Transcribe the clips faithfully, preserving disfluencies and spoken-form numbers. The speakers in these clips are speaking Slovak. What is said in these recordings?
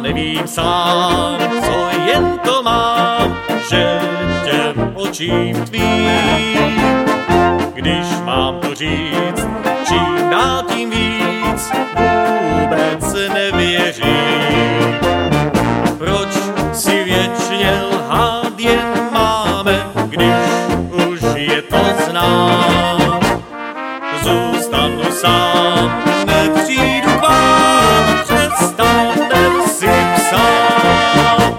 nevím sám, co jen to mám, že těm očím tvým. Když mám to říct, čím dál tím víc, vůbec nevěřím. Proč si věčně lhát jen máme, když už je to znám? Zůstanu sám, nepřijdu k vám, přestanem si psát.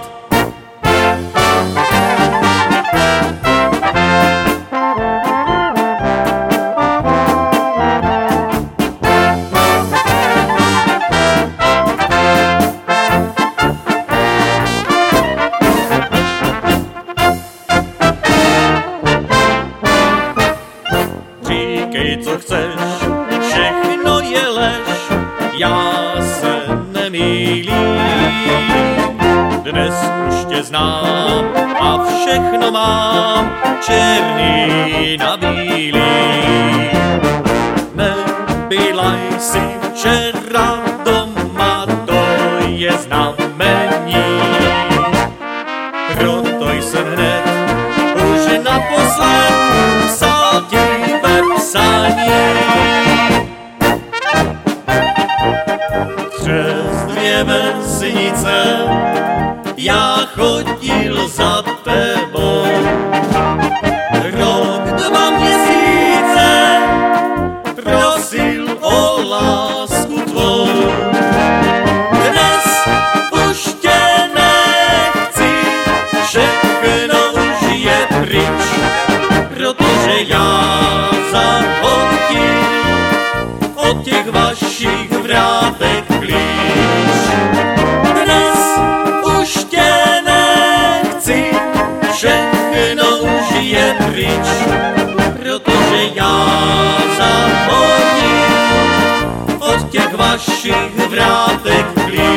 Říkej, co chceš, všechno je lež, já se nemýlím. Dnes už tě znám a všechno mám černý na bílý. Nebyla jsi včera doma, to je znamení. Proto jsem hned už naposled psal ti ve psaní. Přes dvě vesnice já chodil za tebou. Rok, dva měsíce prosil o lásku tvou. Dnes už tě nechci, všechno už je pryč, protože já zahodil od těch vašich vrátek klíč. Dnes už tě nechci, všechno už je pryč, protože já zahodil od těch vašich vrátek klíč.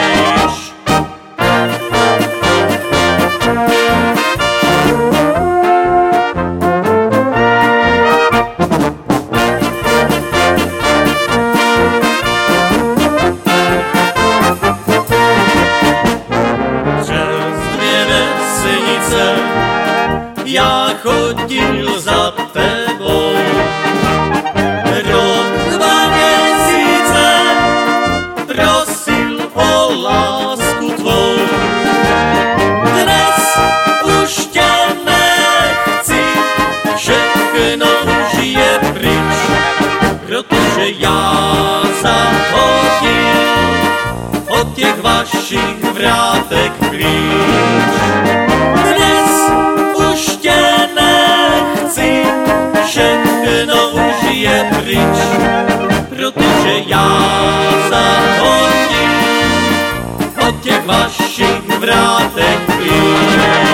Já chodil za tebou. Rok, dva měsíce prosil o lásku tvou. Dnes už tě nechci, všechno už je pryč, protože já zahodil od těch vašich vrátek klíč. Dnes už tě nechci, všechno už je pryč, protože já zahodil od těch vašich vrátek klíč.